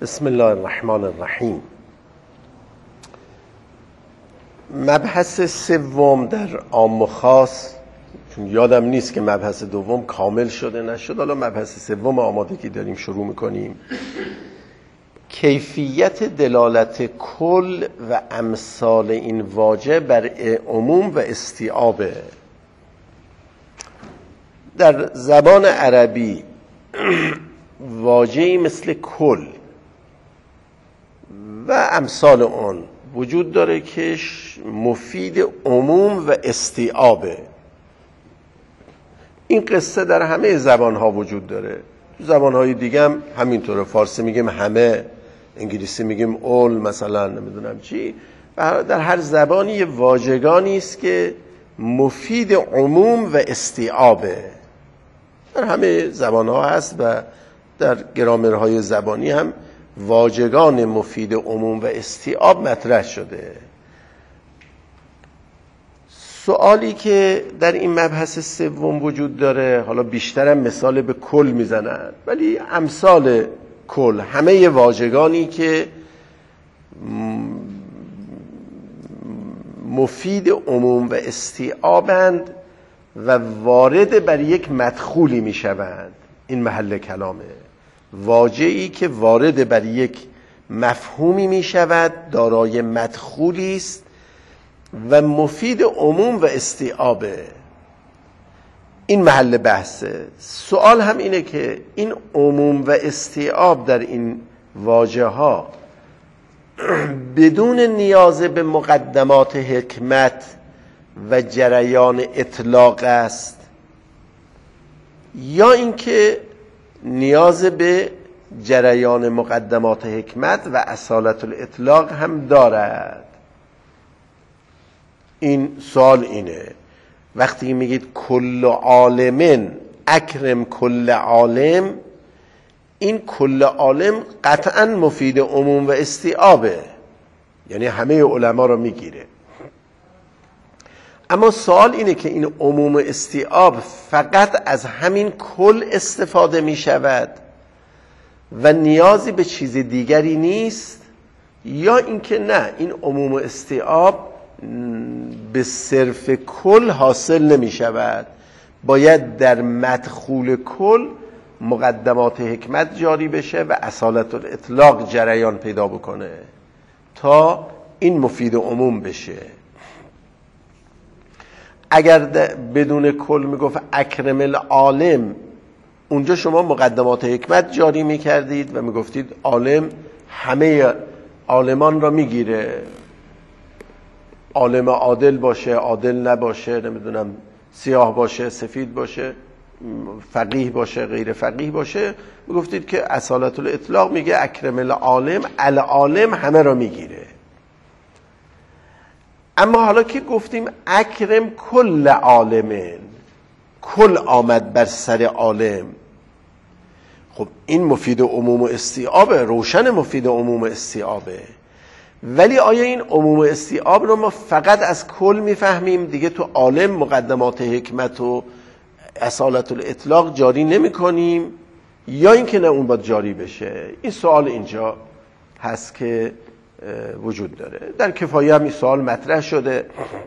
بسم الله الرحمن الرحیم. مبحث سوم در عام و خاص، چون یادم نیست که مبحث دوم کامل شده نشد، حالا مبحث سوم آمادگی داریم شروع میکنیم. کیفیت دلالت کل و امثال این واژه بر عموم و استیعاب. در زبان عربی واژه‌ای مثل کل و امثال اون وجود داره که مفید عموم و استیعابه. این قصه در همه زبان‌ها وجود داره. زبان‌های دیگه هم همینطوره. فارسی میگیم همه، انگلیسی میگیم all، مثلا نمیدونم چی. در هر زبانی یه واژگانی است که مفید عموم و استیعابه. در همه زبان‌ها هست و در گرامرهای زبانی هم واژگان مفید عموم و استیعاب مطرح شده. سوالی که در این مبحث سوم وجود داره، حالا بیشترم مثال به کل میزنن، ولی امثال کل، همه واژگانی که مفید عموم و استیعابند و وارد بر یک مدخولی میشوند. این محل کلامه. واژه‌ای که وارد بر یک مفهومی می شود، دارای مدخولی است و مفید عموم و استیعابه. این محل بحثه. سوال هم اینه که این عموم و استیعاب در این واژه ها بدون نیاز به مقدمات حکمت و جریان اطلاق است، یا اینکه نیاز به جریان مقدمات حکمت و اصالت الاطلاق هم دارد. این سوال اینه. وقتی میگید کل عالم اکرم کل عالم، این کل عالم قطعا مفید عموم و استیعابه، یعنی همه علما رو میگیره. اما سوال اینه که این عموم و استیعاب فقط از همین کل استفاده می شود و نیازی به چیز دیگری نیست، یا اینکه نه، این عموم و استیعاب به صرف کل حاصل نمی شود، باید در مدخول کل مقدمات حکمت جاری بشه و اصالت الاطلاق جریان پیدا بکنه تا این مفید عموم بشه. اگر بدون کل میگفت اکرم العالم، اونجا شما مقدمات حکمت جاری میکردید و میگفتید عالم همه عالمان را میگیره، عالم عادل باشه، عادل نباشه، نمیدونم سیاه باشه، سفید باشه، فقیه باشه، غیر فقیه باشه. میگفتید که اصالت الاطلاق میگه اکرم العالم، العالم همه را میگیره. اما حالا که گفتیم اکرم کل عالمین، کل آمد بر سر عالم، خب این مفید عموم و استیعابه، روشن مفید عموم و استیعابه. ولی آیا این عموم و استیعاب رو ما فقط از کل میفهمیم دیگه تو عالم مقدمات حکمت و اصالت الاطلاق جاری نمی کنیم، یا اینکه نه اون باید جاری بشه؟ این سوال اینجا هست که وجود داره. در کفایه هم این سوال مطرح شده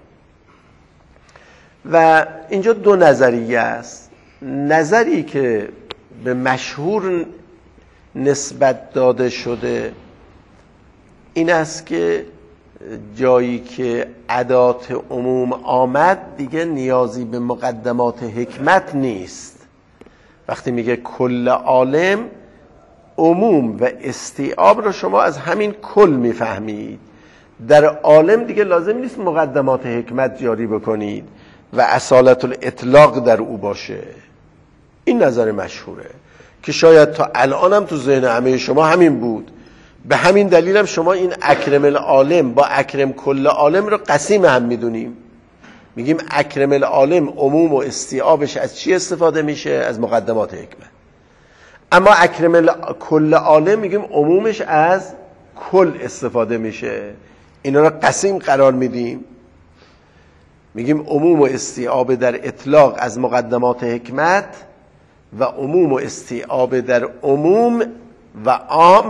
و اینجا دو نظریه است. نظری که به مشهور نسبت داده شده این است که جایی که ادات عموم آمد دیگه نیازی به مقدمات حکمت نیست. وقتی میگه کل عالم، عموم و استیعاب رو شما از همین کل میفهمید. در عالم دیگه لازم نیست مقدمات حکمت جاری بکنید و اصالت الاطلاق در او باشه. این نظر مشهوره که شاید تا الان هم تو ذهن همه شما همین بود. به همین دلیل هم شما این اکرم العالم با اکرم کل عالم رو قسیم هم میدونیم. میگیم اکرم العالم عموم و استیعابش از چی استفاده میشه؟ از مقدمات حکمت. اما اکرم کل عالم میگیم عمومش از کل استفاده میشه. اینا رو قسیم قرار میدیم. میگیم عموم و استیعاب در اطلاق از مقدمات حکمت و عموم و استیعاب در عموم و عام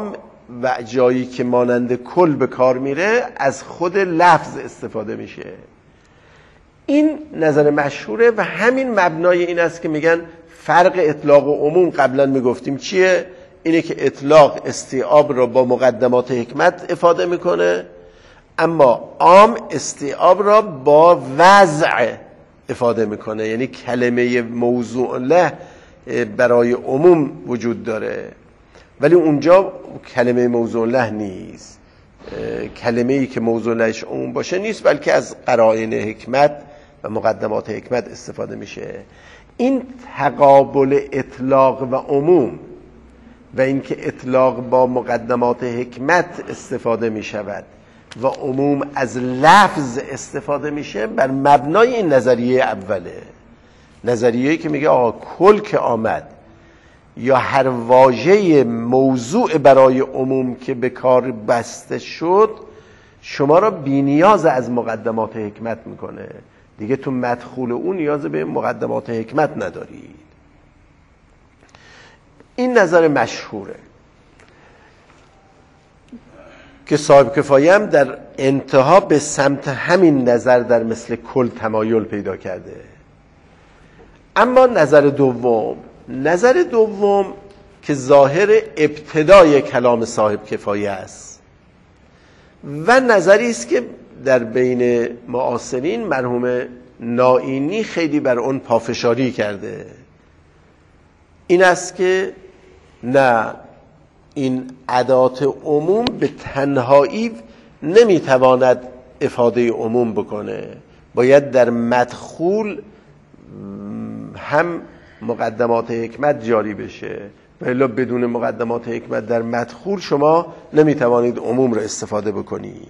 و جایی که مانند کل به کار میره از خود لفظ استفاده میشه. این نظر مشهوره و همین مبنای این است که میگن فرق اطلاق و عموم قبلا میگفتیم چیه؟ اینه که اطلاق استیعاب را با مقدمات حکمت افاده میکنه، اما عام استیعاب را با وضع افاده میکنه. یعنی کلمه موضوع له برای عموم وجود داره ولی اونجا کلمه موضوع له نیست. کلمه ای که موضوع لهش عموم باشه نیست، بلکه از قرائن حکمت و مقدمات حکمت استفاده میشه. این تقابل اطلاق و عموم و اینکه اطلاق با مقدمات حکمت استفاده میشود و عموم از لفظ استفاده میشه بر مبنای این نظریه اوله. نظریه‌ای که میگه آقا کل که آمد یا هر واژه موضوع برای عموم که به کار بسته شد شما را بی‌نیاز از مقدمات حکمت میکنه دیگه. تو مدخول اون نیاز به مقدمات حکمت ندارید. این نظر مشهوره که صاحب کفایه هم در انتها به سمت همین نظر در مثل کل تمایل پیدا کرده. اما نظر دوم که ظاهر ابتدای کلام صاحب کفایه است و نظری است که در بین معاصرین مرحوم نائینی خیلی بر اون پافشاری کرده، این است که نه، این ادات عموم به تنهایی نمیتواند افاده عموم بکنه، باید در مدخول هم مقدمات حکمت جاری بشه و الا بدون مقدمات حکمت در مدخول شما نمیتوانید عموم رو استفاده بکنید.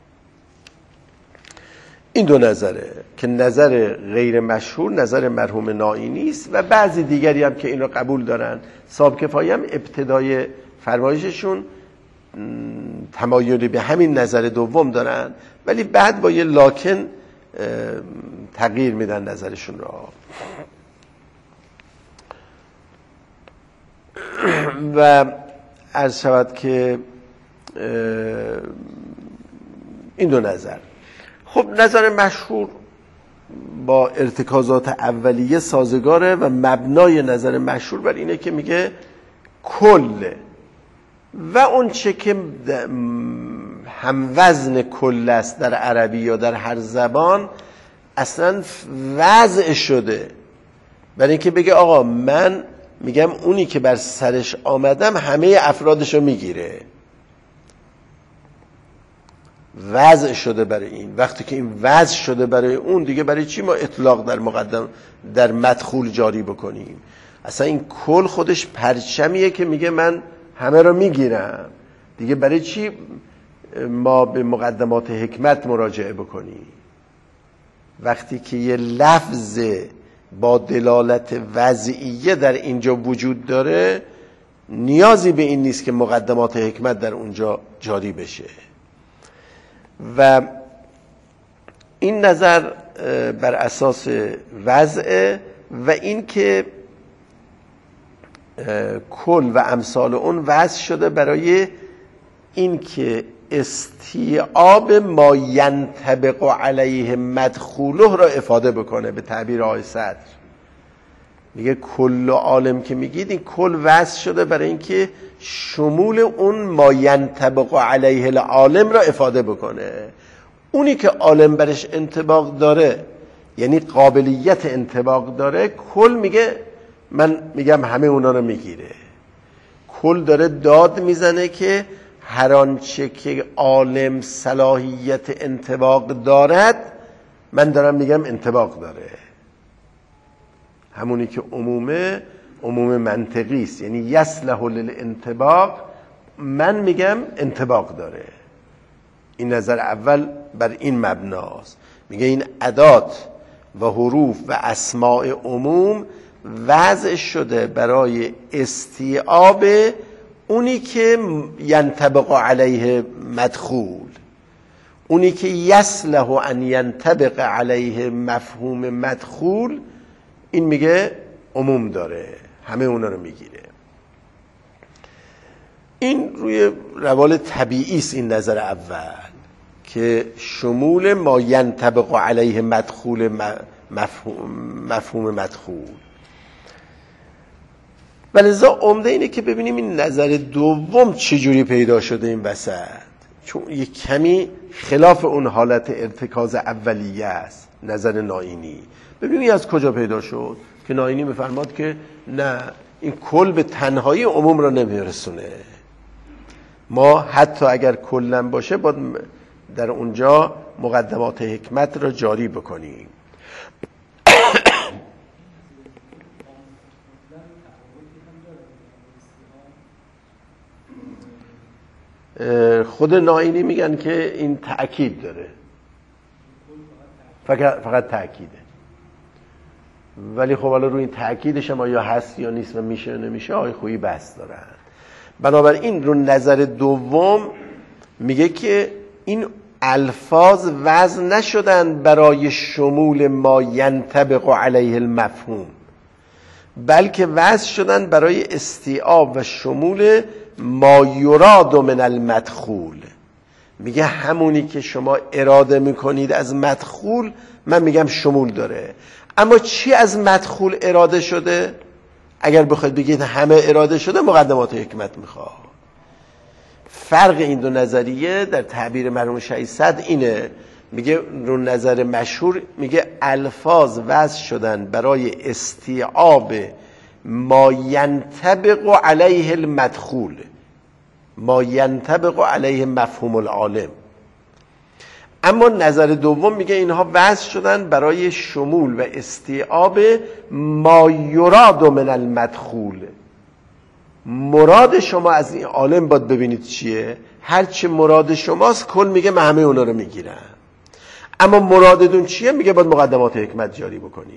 این دو نظره که نظر غیر مشهور نظر مرحوم نائینی است و بعضی دیگری هم که این رو قبول دارن. صاحب کفایه هم ابتدای فرمایششون تمایلی به همین نظر دوم دارن ولی بعد با یه لاکن تغییر میدن نظرشون را. و عرض شود که این دو نظر، خب نظر مشهور با ارتکازات اولیه سازگاره و مبنای نظر مشهور بر اینه که میگه کل و اون چه که هم وزن کل است در عربی یا در هر زبان اصلا وضع شده برای اینکه بگه آقا من میگم اونی که بر سرش آمدم همه افرادشو میگیره، وضع شده برای این. وقتی که این وضع شده برای اون دیگه برای چی ما اطلاق در مدخول جاری بکنیم؟ اصلا این کل خودش پرچمیه که میگه من همه رو میگیرم دیگه، برای چی ما به مقدمات حکمت مراجعه بکنیم؟ وقتی که یه لفظ با دلالت وضعیه در اینجا وجود داره نیازی به این نیست که مقدمات حکمت در اونجا جاری بشه. و این نظر بر اساس وضع و این که کل و امثال اون وضع شده برای این که استیعاب ما ینطبق علیه مدخوله را افاده بکنه. به تعبیر آقای صدر میگه کل عالم که میگید این کل وضع شده برای اینکه شمول اون ما ینطبق علیه العالم را افاده بکنه. اونی که عالم برش انطباق داره یعنی قابلیت انطباق داره، کل میگه من میگم همه اونا رو میگیره. کل داره داد میزنه که هر آنچه که عالم صلاحیت انطباق دارد من دارم میگم انطباق داره. همونی که عموم منطقی است، یعنی یصلح للانطباق، من میگم انطباق داره. این نظر اول بر این مبناست، میگه این ادات و حروف و اسماء عموم وضع شده برای استیعاب اونی که ینطبق علیه مدخول، اونی که یصلح ان ینطبق علیه مفهوم مدخول، این میگه عموم داره، همه اونا رو میگیره. این روی روال طبیعی است این نظر اول که شمول ما ینطبق علیه مدخول مفهوم مدخول. ولذا عمده اینه که ببینیم این نظر دوم چجوری پیدا شده این وسط، چون یک کمی خلاف اون حالت ارتکاز اولیه است. نظر نائینی ببینیم از کجا پیدا شد که نائینی میفرماد که نه، این کل به تنهایی عموم را نمیرسونه، ما حتی اگر کلن باشه باید در اونجا مقدمات حکمت را جاری بکنیم. خود نائینی میگن که این تأکید داره، فقط تأکیده، ولی خب حالا روی این تأکیدش هم یا هست یا نیست و میشه یا نمیشه آقای خویی بحث دارن. بنابراین رو نظر دوم میگه که این الفاظ وضع نشدن برای شمول ما ینطبق علیه المفهوم، بلکه وضع شدن برای استیعاب و شمول ما یراد من المدخول. میگه همونی که شما اراده میکنید از مدخول، من میگم شمول داره. اما چی از مدخول اراده شده؟ اگر بخواید بگید همه اراده شده، مقدمات حکمت میخواد. فرق این دو نظریه در تعبیر مرحوم 600 اینه، میگه رو نظر مشهور میگه الفاظ وضع شدن برای استیعاب ما ینطبق علیه المدخول، ما ینطبق علیه مفهوم العالم. اما نظر دوم میگه اینها وضع شدن برای شمول و استیعاب ما یراد من المدخول. مراد شما از این عالم باید ببینید چیه، هرچی مراد شماست کل میگه من همه اونا رو میگیرم. اما مرادتون چیه؟ میگه باید مقدمات حکمت جاری بکنی.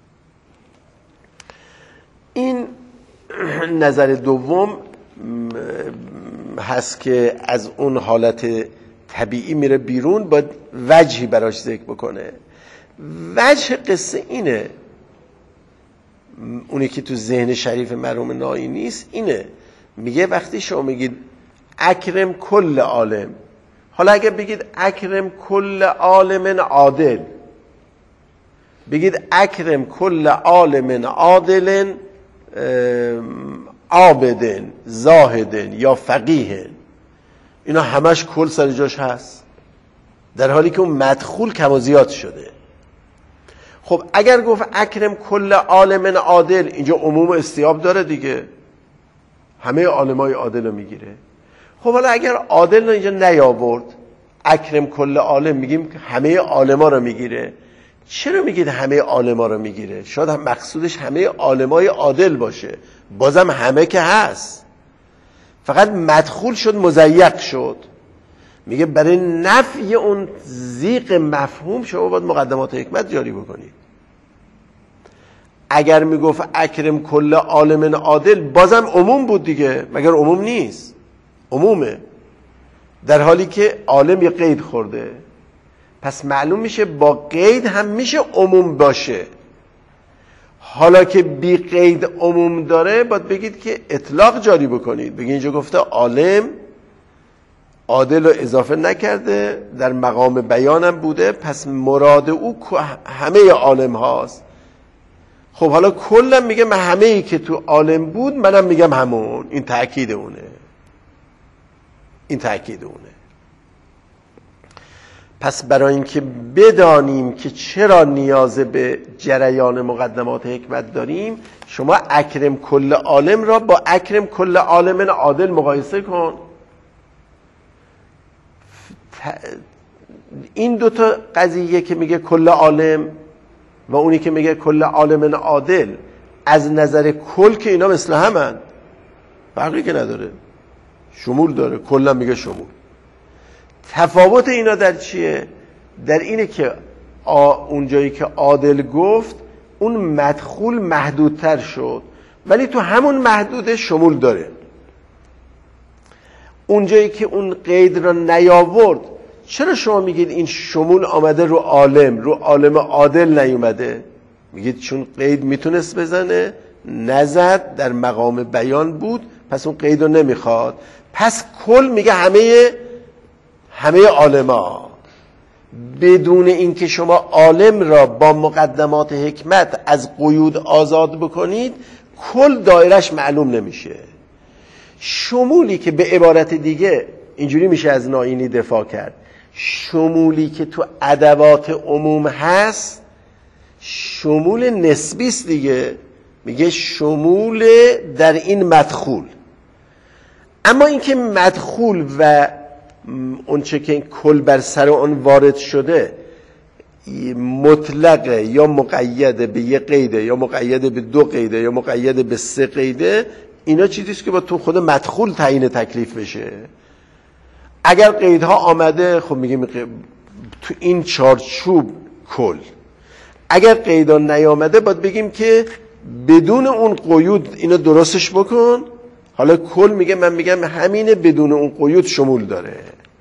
این نظر دوم هست که از اون حالت طبیعی میره بیرون، باید وجهی براش ذکر بکنه. وجه قصه اینه، اونی که تو ذهن شریف مرحوم نائینی نیست، اینه میگه وقتی شما میگید اکرم کل عالم، حالا اگه بگید اکرم کل عالم عادل، بگید اکرم کل عالم عادل عابدن زاهدن یا فقیهن، اینا همش کل سر جاش هست، در حالی که اون مدخول کم و زیاد شده. خب اگر گفت اکرم کل عالم عادل، اینجا عموم استیعاب داره دیگه، همه عالمای عادل رو میگیره. خب حالا اگر عادل رو اینجا نیاورد، اکرم کل عالم میگیم همه عالما رو میگیره، چرا میگید همه عالما رو میگیره؟ شاید هم مقصودش همه عالمای عادل باشه، بازم همه که هست، فقط مدخول شد مضیق شد. میگه برای نفی اون ضیق مفهوم شما باید مقدمات حکمت جاری بکنید. اگر میگفت اکرم کل عالم عادل، بازم عموم بود دیگه، مگر عموم نیست؟ عمومه، در حالی که عالم یه قید خورده. پس معلوم میشه با قید هم میشه عموم باشه. حالا که بی قید عموم داره، باید بگید که اطلاق جاری بکنید، بگید اینجا گفته عالم عادل رو اضافه نکرده، در مقام بیانم بوده، پس مراد او همه عالم هاست. خب حالا کلم میگه من همه ای که تو عالم بود منم میگم همون. این تأکید اونه، این تأکید اونه. پس برای اینکه بدانیم که چرا نیاز به جریان مقدمات حکمت داریم، شما اکرم کل عالم را با اکرم کل عالم عادل مقایسه کن. این دوتا قضیه که میگه کل عالم و اونی که میگه کل عالم عادل، از نظر کل که اینا مثل همن، فرقی که نداره، شمول داره، کلا میگه شمول. تفاوت اینا در چیه؟ در اینه که اون جایی که عادل گفت اون مدخول محدودتر شد، ولی تو همون محدوده شمول داره. اون جایی که اون قید را نیاورد، چرا شما میگید این شمول آمده رو عالم عادل نیومده؟ میگید چون قید میتونست بزنه، نزد، در مقام بیان بود، پس اون قید رو نمیخواد. پس کل میگه همه عالما، بدون اینکه شما عالم را با مقدمات حکمت از قیود آزاد بکنید کل دایرش معلوم نمیشه. شمولی که به عبارت دیگه اینجوری میشه از ناینی دفاع کرد، شمولی که تو ادوات عموم هست شمول نسبی است دیگه، میگه شمول در این مدخول. اما اینکه مدخول و اون چه که کل بر سر اون وارد شده مطلقه یا مقیده به یک قیده یا مقیده به 2 قیده یا مقیده به 3 قیده، اینا چیزیست که با تو خود مدخول تعیین تکلیف بشه. اگر قیدها آمده خب میگیم تو این چارچوب کل، اگر قیدها نیامده باید بگیم که بدون اون قیود اینو درستش بکن. حالا کل میگه من میگم همینه، بدون اون قیود شمول داره.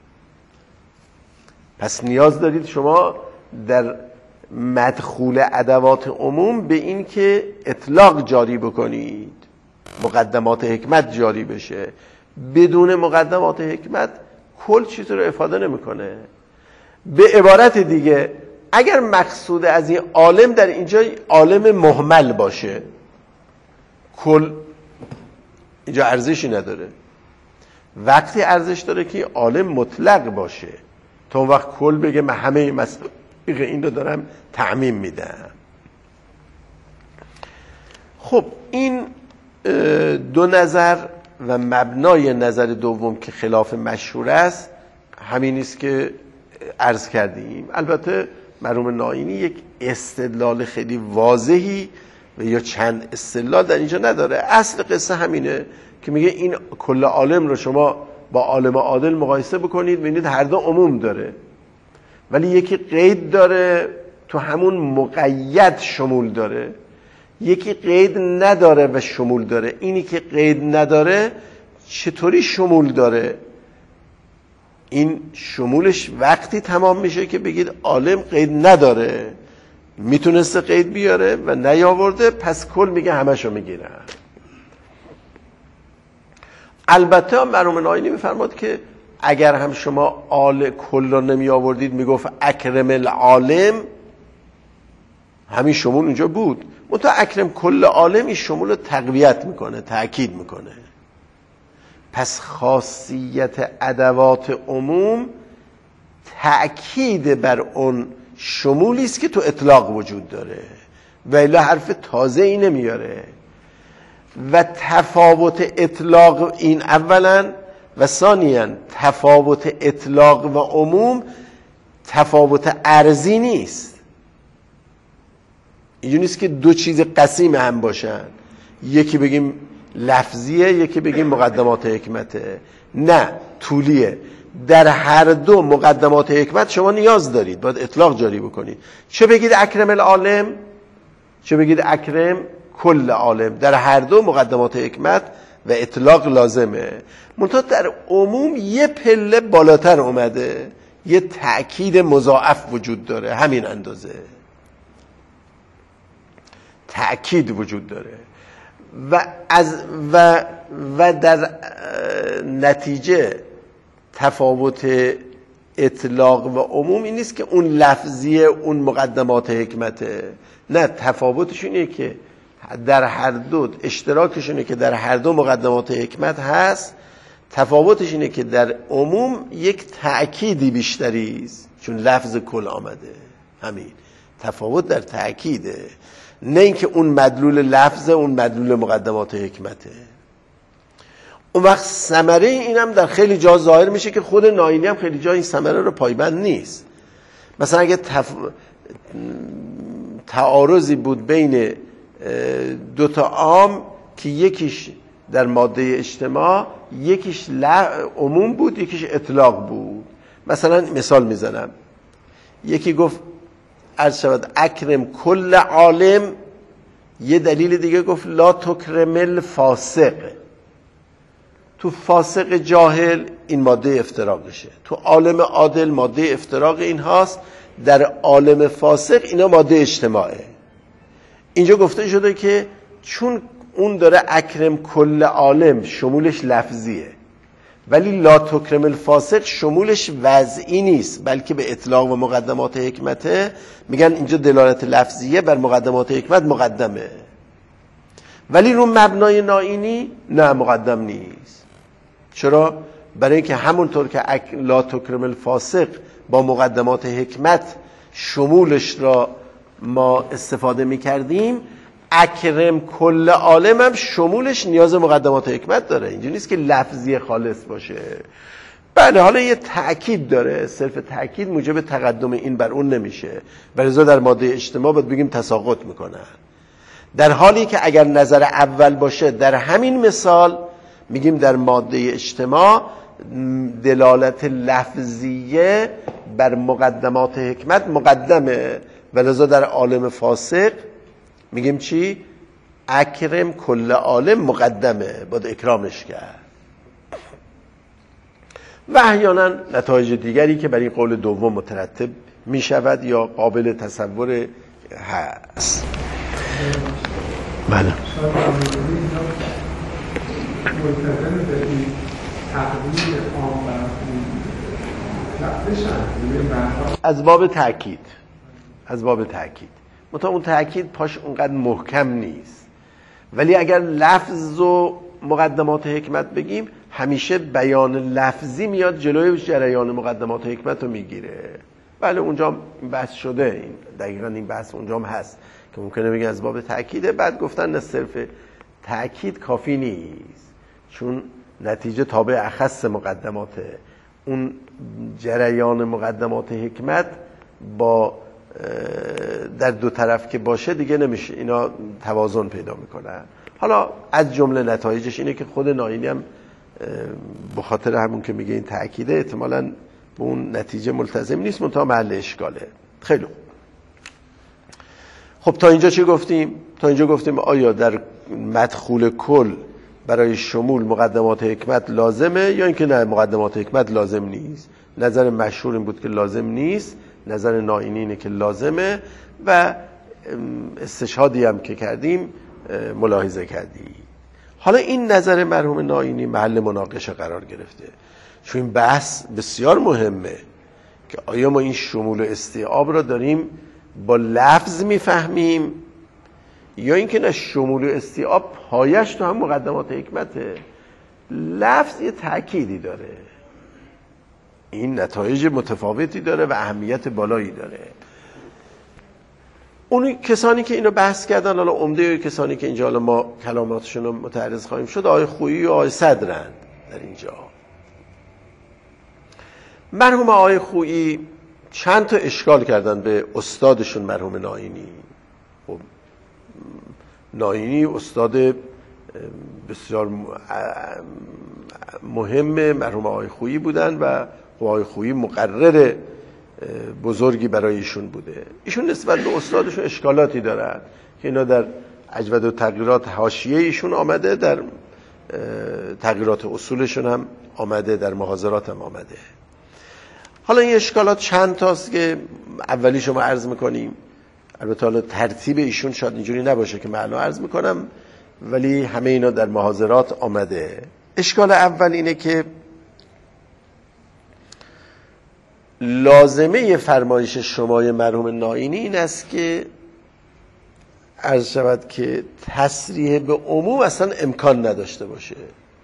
پس نیاز دارید شما در مدخول ادوات عموم به این که اطلاق جاری بکنید، مقدمات حکمت جاری بشه. بدون مقدمات حکمت کل چیزی رو افاده نمیکنه. به عبارت دیگه اگر مقصود از این عالم در اینجا عالم مهمل باشه کل اینجا ارزشی نداره. وقتی ارزش داره که عالم مطلق باشه، تا اون وقت کل بگه من همه مصداق این رو دارم تعمیم میدم. خب این 2 نظر و مبنای نظر دوم که خلاف مشهور است همین است که عرض کردیم. البته مرحوم ناینی یک استدلال خیلی واضحی و یا چند استدلال در اینجا نداره. اصل قصه همینه که میگه این کل عالم رو شما با عالم عادل مقایسه بکنید ببینید هر دو عموم داره، ولی یکی قید داره تو همون مقید شمول داره، یکی قید نداره و شمول داره. اینی که قید نداره چطوری شمول داره؟ این شمولش وقتی تمام میشه که بگید عالم قید نداره، میتونسته قید بیاره و نیاورده، پس کل میگه همشو میگیرن. البته مرحوم ناینی میفرماد که اگر هم شما کل رو نمی آوردید میگفت اکرم العالم، همین شمول اونجا بود، منتها اکرم کل عالم این شمول رو تقویت میکنه، تأکید میکنه. پس خاصیت ادوات عموم تأکید بر اون شمولی است که تو اطلاق وجود داره و الا حرف تازه ای نمیاره. و تفاوت اطلاق این اولا و ثانیاً تفاوت اطلاق و عموم تفاوت ارزی نیست. اینجوری نیست که دو چیز قسیم هم باشن، یکی بگیم لفظیه یکی بگیم مقدمات حکمته. نه، طولیه. در هر دو مقدمات حکمت شما نیاز دارید، باید اطلاق جاری بکنید. چه بگید اکرم العالم چه بگید اکرم کل عالم، در هر دو مقدمات حکمت و اطلاق لازمه. منتها در عموم یه پله بالاتر اومده، یه تأکید مضاعف وجود داره، همین اندازه تأکید وجود داره. و در نتیجه تفاوت اطلاق و عموم این نیست که اون لفظیه اون مقدمات حکمته، نه، تفاوتشونه که در هر دو اشتراکشونه که در هر دو مقدمات حکمت هست. تفاوتش اینه که در عموم یک تأکیدی بیشتری است چون لفظ کل آمده. همین تفاوت در تأکیده، نه اینکه اون مدلول لفظ اون مدلول مقدمات حکمته. اون وقت ثمره اینم در خیلی جا ظاهر میشه که خود ناینی هم خیلی جا این ثمره رو پایبند نیست. مثلا اگه تعارضی بود بین دو تا عام که یکیش در ماده اجتماع یکیش عموم بود یکیش اطلاق بود، مثلا مثال میزنم، یکی گفت عرض شود اکرم کل عالم، یه دلیل دیگه گفت لا تکرم الفاسق. تو فاسق جاهل این ماده افتراقشه، تو عالم عادل ماده افتراق این هاست، در عالم فاسق اینا ماده اجتماعه. اینجا گفته شده که چون اون داره اکرم کل عالم شمولش لفظیه ولی لا تکرم الفاسق شمولش وضعی نیست، بلکه به اطلاق و مقدمات حکمته. میگن اینجا دلالت لفظیه بر مقدمات حکمت مقدمه، ولی رو مبنای نائینی نه، مقدم نیست. چرا؟ برای اینکه همونطور که لا تکرم الفاسق با مقدمات حکمت شمولش را ما استفاده میکردیم، اکرم کل عالم هم شمولش نیاز مقدمات حکمت داره. اینجا نیست که لفظی خالص باشه. بله، حالا یه تأکید داره، صرف تأکید موجب تقدم این بر اون نمیشه، بلذا در ماده اجتماع باید بگیم تساقط میکنن. در حالی که اگر نظر اول باشه در همین مثال میگیم در ماده اجتماع دلالت لفظیه بر مقدمات حکمت مقدمه، ولذا در عالم فاسق میگیم چی؟ اکرم کل عالم مقدمه، باید اکرامش کرد. و احیانا نتایج دیگری که برای قول دوم مترتب میشود یا قابل تصور هست. بله. از باب تأکید، منتها اون تأکید پاش اونقدر محکم نیست. ولی اگر لفظ و مقدمات حکمت بگیم، همیشه بیان لفظی میاد جلوی جریان مقدمات حکمت رو میگیره. بله، اونجا بحث شده، این دقیقا این بحث اونجا هم هست که ممکنه بگن از باب تأکیده، بعد گفتن نه، صرف تأکید کافی نیست، چون نتیجه تابع اخص مقدماته. اون جریان مقدمات حکمت با در دو طرف که باشه دیگه نمیشه، اینا توازن پیدا میکنن. حالا از جمله نتایجش اینه که خود نائینی هم به خاطر همون که میگه این تأکیده احتمالاً به اون نتیجه ملتزم نیست، منتها محل اشکاله. خیلی خب تا اینجا چی گفتیم؟ تا اینجا گفتیم آیا در مدخول کل برای شمول مقدمات حکمت لازمه یا اینکه نه، مقدمات حکمت لازم نیست. نظر مشهور این بود که لازم نیست، نظر نائینی اینه که لازمه و استشهادی هم که کردیم ملاحظه کردیم. حالا این نظر مرحوم نائینی محل مناقشه قرار گرفته، چون این بحث بسیار مهمه که آیا ما این شمول و استیعاب را داریم با لفظ میفهمیم یا اینکه نه، شمول و استیعاب پایش تو هم مقدمات حکمته. لفظ یه تأکیدی داره، این نتایج متفاوتی داره و اهمیت بالایی داره. اون کسانی که اینو بحث کردن، حالا عمده کسانی که اینجا حالا ما کلاماتشون رو متعرض خواهیم شد، آقای خویی و آقای صدرن. در اینجا مرحوم آقای خویی چند تا اشکال کردن به استادشون مرحوم نائینی. خب نائینی استاد بسیار مهم مرحوم آقای خویی بودن و آقای خویی مقرر بزرگی برای ایشون بوده. ایشون نسبت به استادشون اشکالاتی دارن که اینا در اجود و تغییرات حاشیه ایشون آمده، در تغییرات اصولشون هم آمده، در محاضرات هم آمده. حالا این اشکالات چند تاست که اولی شما عرض میکنیم. البته حالا ترتیب ایشون شاید اینجوری نباشه که من الان عرض میکنم، ولی همه اینا در محاضرات آمده. اشکال اول اینه که لازمه فرمایش شمای مرحوم نائینی این است که عرض شود که تصریح به عموم اصلا امکان نداشته باشه.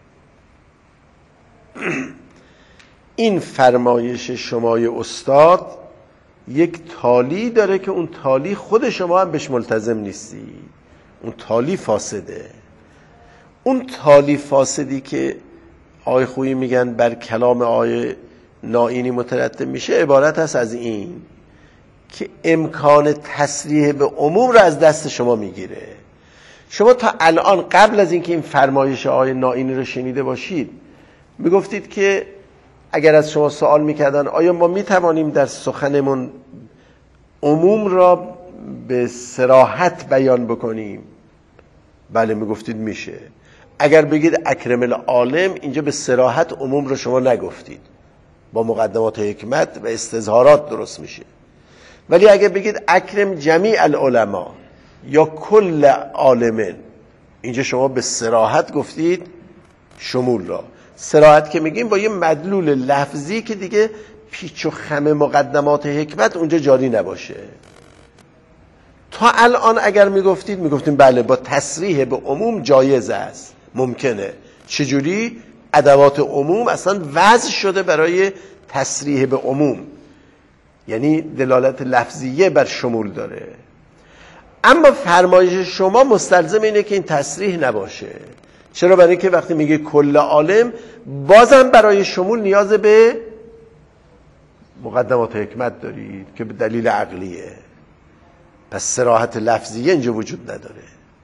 این فرمایش شمای استاد یک تالی داره که اون تالی خود شما هم بهش ملتزم نیستی، اون تالی فاسده. اون تالی فاسدی که آقای خویی میگن بر کلام آقای نائینی مترتب میشه عبارت است از این که امکان تصریح به عموم رو از دست شما میگیره. شما تا الان قبل از اینکه این فرمایش آقای نائینی رو شنیده باشید میگفتید که اگر از شما سوال میکردن آیا ما میتوانیم در سخنمون عموم را به صراحت بیان بکنیم، بله میگفتید میشه. اگر بگید اکرم العالم، اینجا به صراحت عموم رو شما نگفتید، با مقدمات حکمت و استظهارات درست میشه. ولی اگر بگید اکرم جمیع العلماء یا کل عالمن، اینجا شما به صراحت گفتید شمول را. صراحت که میگیم با یه مدلول لفظی که دیگه پیچ و خم مقدمات حکمت اونجا جاری نباشه. تا الان اگر میگفتیم بله با تصریح به عموم جایز است، ممکنه. چجوری؟ ادوات عموم اصلا وضع شده برای تصریح به عموم، یعنی دلالت لفظیه بر شمول داره. اما فرمایش شما مستلزم اینه که این تصریح نباشه. چرا؟ برای اینکه وقتی میگه کل عالم بازم برای شمول نیاز به مقدمات حکمت دارید که به دلیل عقلیه، پس صراحت لفظیه اینجا وجود نداره.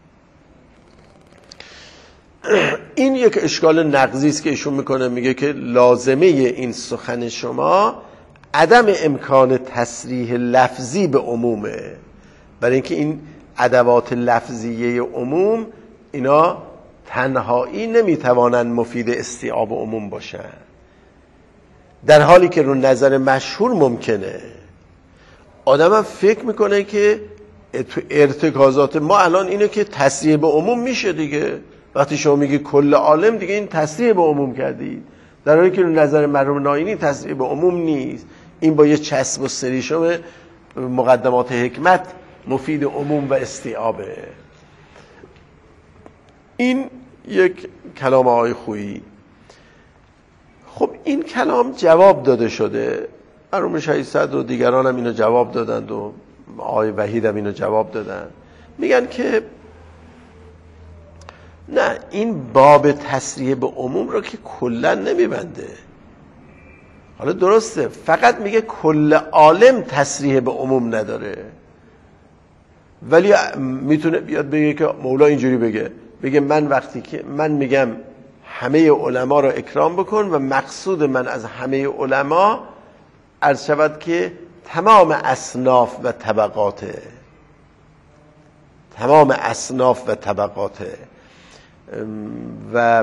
این یک اشکال نقضی است که ایشون میکنه، میگه که لازمه این سخن شما عدم امکان تصریح لفظی به عمومه، برای اینکه این ادوات لفظیه عموم اینا تنهایی نمیتوانند مفید استیعاب عموم باشن، در حالی که رو نظر مشهور ممکنه. آدم هم فکر میکنه که تو ارتکازات ما الان اینه که تصریح به عموم میشه دیگه. وقتی شما میگی کل عالم دیگه این تصریح به عموم کردید، در حالی که رو نظر مرحوم ناینی تصریح به عموم نیست. این با یه چسب و سریشم مقدمات حکمت مفید عموم و استیعابه. این یک کلام آقای خویی. خب این کلام جواب داده شده، مرحوم شهید صدر و دیگران هم اینو جواب دادند و آقای وحید هم اینو جواب دادن. میگن که نه، این باب تصریح به عموم رو که کلا نمیبنده. حالا درسته فقط میگه کل عالم تصریح به عموم نداره، ولی میتونه بیاد بگه که مولا اینجوری بگه من وقتی که من میگم همه علما رو اکرام بکن و مقصود من از همه علما عرض شود که تمام اصناف و طبقاته، تمام اصناف و طبقاته و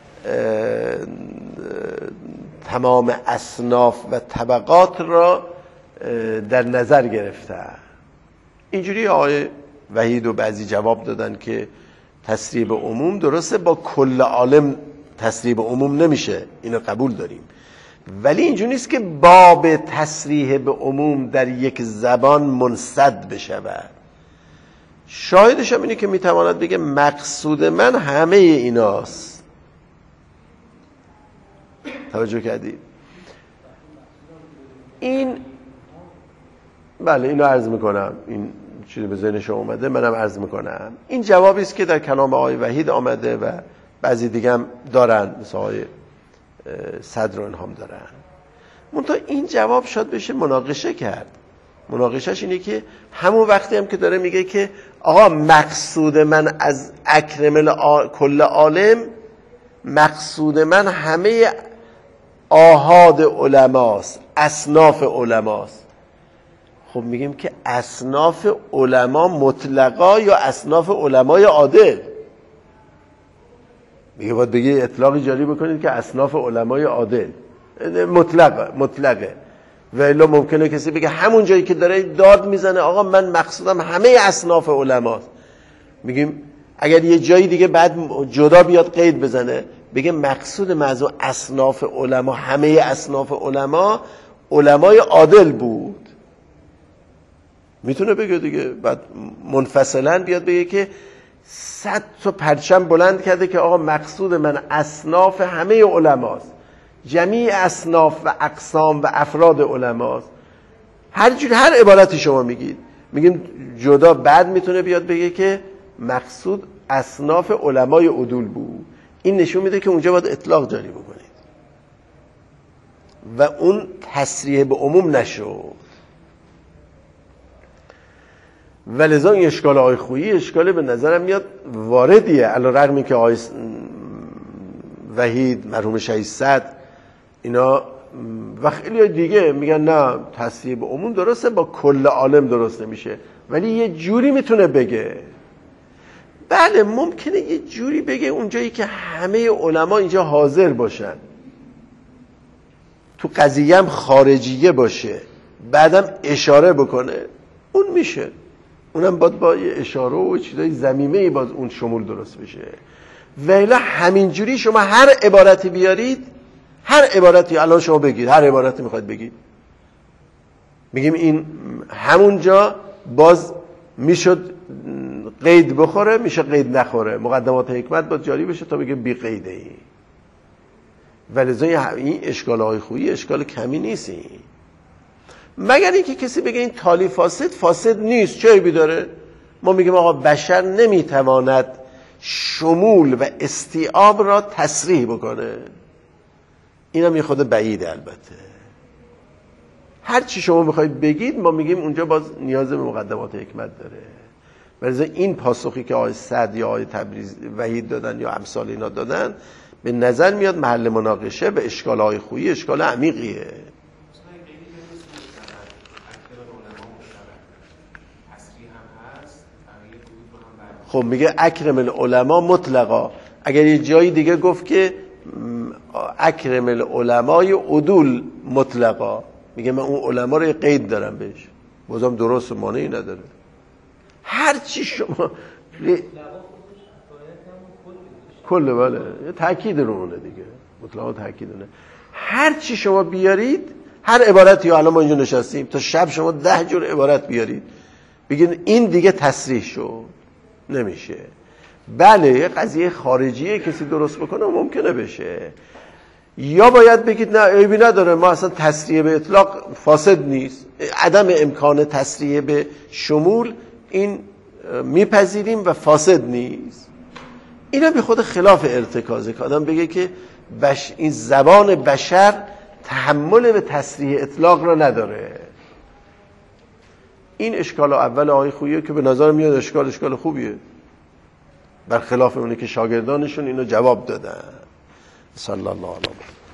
تمام اصناف و طبقات را در نظر گرفته. اینجوری آقای وحید و بعضی جواب دادن که تصریح به عموم درسته، با کل عالم تصریح به عموم نمیشه، اینو قبول داریم، ولی اینجوری نیست که باب تصریح به عموم در یک زبان منسد بشود. شاهدش هم اینه که میتواند بگه مقصود من همه ایناست. توجه کردید؟ این بله اینو عرض میکنم، این چیزی به ذهن شما اومده منم عرض میکنم. این جوابی است که در کلام آقای وحید آمده و بعضی دیگه هم دارن، مثل آقای صدر و اینهام دارن. منتها این جواب شاید بشه مناقشه کرد. مناقشش اینه که همون وقتی هم که داره میگه که آقا مقصود من از اکرم کل عالم، مقصود من همه آحاد علماست، اصناف علماست. خب میگیم که اصناف علما مطلقا یا اصناف علمای عادل؟ میگه باید بگی اطلاقی جاری بکنید که اصناف علمای عادل مطلقه، و الا ممکنه کسی بگه همون جایی که داره داد میزنه آقا من مقصودم همه اصناف علماست. میگیم اگر یه جایی دیگه بعد جدا بیاد قید بزنه بگه مقصود موضوع اصناف علما، همه اصناف علما علمای عادل بود، میتونه بگه دیگه. بعد منفصلا بیاد بگه که 100 تا پرچم بلند کرده که آقا مقصود من اصناف همه علماست، جمیع اصناف و اقسام و افراد علماست. هر عبارتی شما میگید، میگیم جدا. بعد میتونه بیاد بگه که مقصود اصناف علمای عدول بود. این نشون میده که اونجا باید اطلاق جاری بکنید و اون تصریح به عموم نشد. ولذا این اشکال آقای خویی اشکال به نظرم میاد واردیه، علی‌رغم اینکه آقای وحید، مرحوم شهید صدر اینا و خیلی دیگه میگن نه تصریح به عموم درسته، با کل عالم درست نمیشه، ولی یه جوری میتونه بگه. بله ممکنه یه جوری بگه اونجایی که همه علما اینجا حاضر باشن، تو قضیه هم خارجیه باشه، بعدم اشاره بکنه، اون میشه. اونم باید با یه اشاره و چیزای ضمیمه‌ای باز اون شمول درست بشه. ولی همینجوری شما هر عبارتی بیارید، هر عبارتی الان شما بگید، هر عبارتی میخواید بگید، میگیم این همونجا باز میشد قید بخوره، میشه قید نخوره، مقدمات حکمت باید جاری بشه تا بگه بی قیده ای. ولذا این اشکال های خویی اشکال کمی نیست این. مگر اینکه کسی بگه این تالی فاسد نیست، چه عیبی داره؟ ما میگیم آقا بشر نمیتواند شمول و استیعاب را تصریح بکنه. اینم یه خود بعیده. البته هر چی شما میخواید بگید ما میگیم اونجا باز نیاز به مقدمات حکمت داره. ولذا این پاسخی که آقای سعد یا آقای تبریز وحید دادن یا امثال اینا دادن به نظر میاد محل مناقشه به اشکال‌های خویی اشکال عمیقیه. خب میگه اکرم العلماء مطلقا. اگر یه جایی دیگه گفت که اکرم العلماء عدول مطلقا، میگه من اون علما رو قید دارم بهش، بازم درست مانعی نداره. هر چی شما کله بله تاکید رو اونه دیگه، مطلقا تاکید اونه. هر چی شما بیارید، هر عبارتی الان ما اینجا نشستیم تا شب شما 10 جور عبارت بیارید بگید این دیگه تصریح شد، نمیشه. بله یه قضیه خارجیه کسی درست بکنه ممکنه بشه، یا باید بگید نه عیبی نداره، ما اصلا تصریح به اطلاق فاسد نیست، عدم امکان تصریح به شمول این میپذیریم و فاسد نیست. اینا به خود خلاف ارتکازه که آدم بگه که این زبان بشر تحمل به تصریح اطلاق را نداره. این اشکال اول آقای خوییه که به نظر میاد اشکال خوبیه، برخلاف اونه که شاگردانشون اینو جواب دادن. صلی الله علیه و